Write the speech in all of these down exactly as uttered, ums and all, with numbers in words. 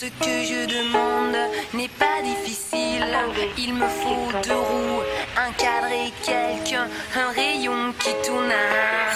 Ce que je demande n'est pas difficile. Il me faut deux roues, un cadre et quelqu'un, un rayon qui tourne à...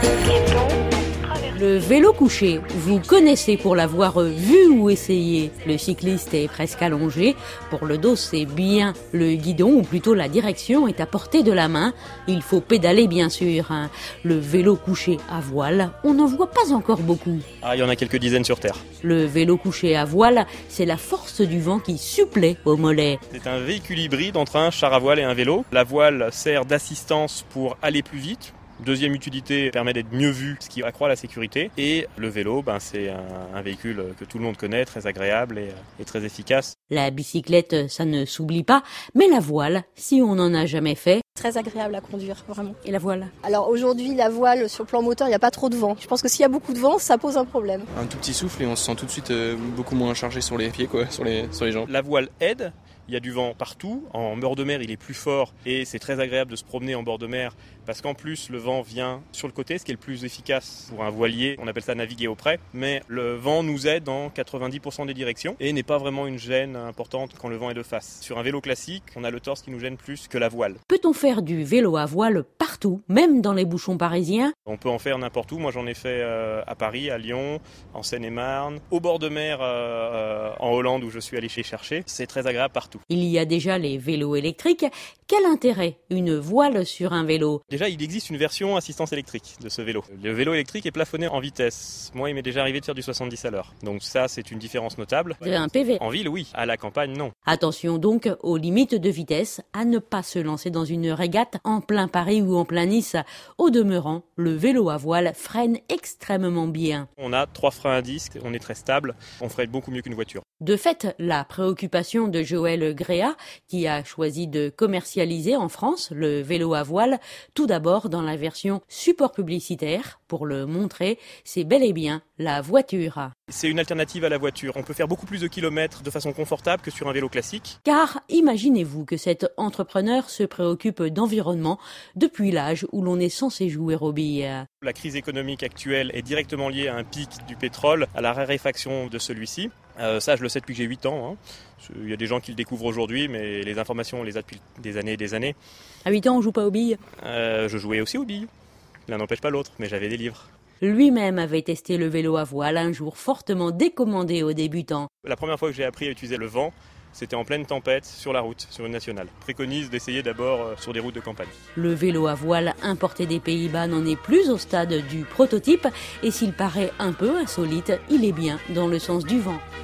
Le vélo couché, vous connaissez pour l'avoir vu ou essayé. Le cycliste est presque allongé. Pour le dos, c'est bien. Le guidon, ou plutôt la direction, est à portée de la main. Il faut pédaler, bien sûr. Le vélo couché à voile, on n'en voit pas encore beaucoup. Ah, il y en a quelques dizaines sur Terre. Le vélo couché à voile, c'est la force du vent qui supplée au mollet. C'est un véhicule hybride entre un char à voile et un vélo. La voile sert d'assistance pour aller plus vite. Deuxième utilité, permet d'être mieux vu, ce qui accroît la sécurité. Et le vélo, ben, c'est un, un véhicule que tout le monde connaît, très agréable et, et très efficace. La bicyclette, ça ne s'oublie pas, mais la voile, si on n'en a jamais fait... Très agréable à conduire, vraiment. Et la voile? Alors aujourd'hui, la voile, sur le plan moteur, il n'y a pas trop de vent. Je pense que s'il y a beaucoup de vent, ça pose un problème. Un tout petit souffle et on se sent tout de suite euh, beaucoup moins chargé sur les pieds, quoi, sur les, sur les jambes. La voile aide. Il y a du vent partout. En bord de mer, il est plus fort et c'est très agréable de se promener en bord de mer parce qu'en plus, le vent vient sur le côté, ce qui est le plus efficace pour un voilier. On appelle ça naviguer au près. Mais le vent nous aide dans quatre-vingt-dix pour cent des directions et n'est pas vraiment une gêne importante quand le vent est de face. Sur un vélo classique, on a le torse qui nous gêne plus que la voile. Peut-on faire du vélo à voile partout, même dans les bouchons parisiens? On peut en faire n'importe où. Moi, j'en ai fait euh, à Paris, à Lyon, en Seine-et-Marne, au bord de mer euh, euh, en Hollande où je suis allé chercher. C'est très agréable partout. Il y a déjà les vélos électriques. Quel intérêt une voile sur un vélo? Déjà, il existe une version assistance électrique de ce vélo. Le vélo électrique est plafonné en vitesse. Moi, il m'est déjà arrivé de faire du soixante-dix à l'heure. Donc ça, c'est une différence notable. C'est un P V. En ville, oui. À la campagne, non. Attention donc aux limites de vitesse, à ne pas se lancer dans une régate en plein Paris ou en plein Nice. Au demeurant, le vélo à voile freine extrêmement bien. On a trois freins à disque, on est très stable. On freine beaucoup mieux qu'une voiture. De fait, la préoccupation de Joël Gréa, qui a choisi de commercialiser en France le vélo à voile, tout d'abord dans la version support publicitaire, pour le montrer, c'est bel et bien la voiture. C'est une alternative à la voiture. On peut faire beaucoup plus de kilomètres de façon confortable que sur un vélo classique. Car imaginez-vous que cet entrepreneur se préoccupe d'environnement depuis l'âge où l'on est censé jouer aux billes. La crise économique actuelle est directement liée à un pic du pétrole, à la raréfaction de celui-ci. Euh, ça, je le sais depuis que j'ai huit ans. Hein. Il y a des gens qui le découvrent aujourd'hui, mais les informations, on les a depuis des années et des années. À huit ans, on joue pas aux billes? euh, Je jouais aussi aux billes. L'un n'empêche pas l'autre, mais j'avais des livres. Lui-même avait testé le vélo à voile un jour fortement décommandé aux débutants. La première fois que j'ai appris à utiliser le vent, c'était en pleine tempête sur la route, sur une nationale. Je préconise d'essayer d'abord sur des routes de campagne. Le vélo à voile importé des Pays-Bas n'en est plus au stade du prototype et s'il paraît un peu insolite, il est bien dans le sens du vent.